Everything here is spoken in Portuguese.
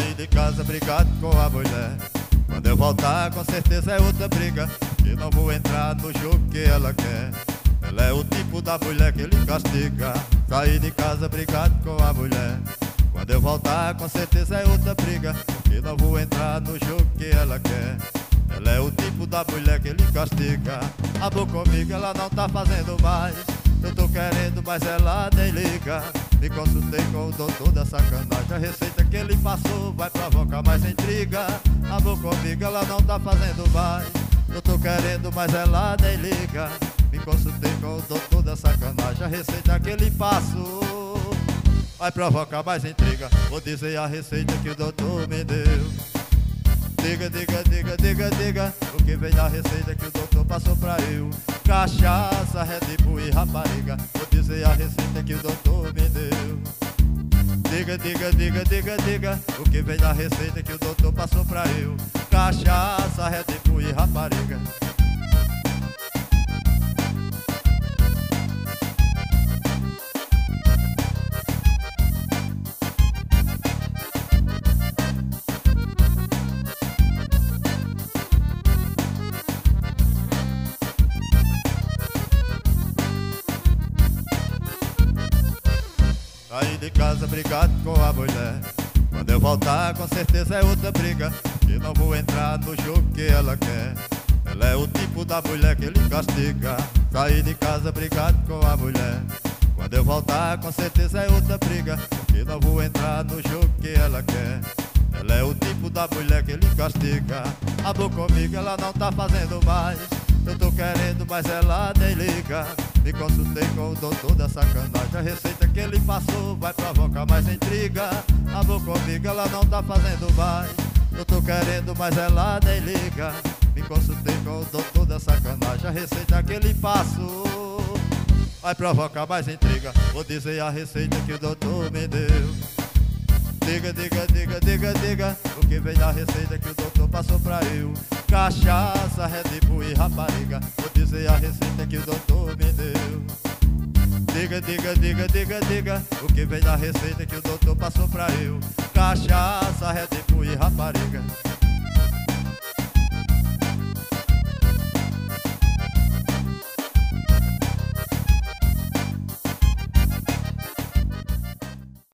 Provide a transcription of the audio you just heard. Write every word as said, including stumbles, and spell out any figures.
Saí de casa brigado com a mulher. Quando eu voltar com certeza é outra briga, e não vou entrar no jogo que ela quer. Ela é o tipo da mulher que ele castiga. Saí de casa brigado com a mulher. Quando eu voltar com certeza é outra briga, e não vou entrar no jogo que ela quer. Ela é o tipo da mulher que ele castiga. Acabou comigo, ela não tá fazendo mais. Eu tô querendo, mas ela nem liga. Me consultei com o doutor da sacanagem. A receita que ele passou vai provocar mais intriga. Acabou comigo, ela não tá fazendo mais. Eu tô querendo, mas ela nem liga. Me consultei com o doutor da sacanagem. A receita que ele passou vai provocar mais intriga. Vou dizer a receita que o doutor me deu. Diga, diga, diga, diga, diga o que vem da receita que o doutor passou pra eu. Cachaça, Red Bull e rapariga. Vou dizer a receita que o doutor me deu. Diga, diga, diga, diga, diga o que vem da receita que o doutor passou pra eu. Cachaça, Red Bull e rapariga. Saí de casa brigado com a mulher. Quando eu voltar com certeza é outra briga, e não vou entrar no jogo que ela quer. Ela é o tipo da mulher que ele castiga. Saí de casa brigado com a mulher. Quando eu voltar com certeza é outra briga, e não vou entrar no jogo que ela quer. Ela é o tipo da mulher que ele castiga. Acabou comigo, ela não tá fazendo mais. Eu tô querendo, mas ela nem liga. Me consultei com o doutor da sacanagem. A receita que ele passou vai provocar mais intriga. Acabou comigo, ela não tá fazendo mais. Eu tô querendo, mas ela nem liga. Me consultei com o doutor da sacanagem. A receita que ele passou vai provocar mais intriga. Vou dizer a receita que o doutor me deu. Diga, diga, diga, diga, diga o que vem da receita que o doutor passou pra eu. Cachaça, Red Bull e rapariga. Vou dizer a receita que o doutor me deu. Diga, diga, diga, diga, diga o que vem da receita que o doutor passou pra eu. Cachaça, Red Bull e rapariga.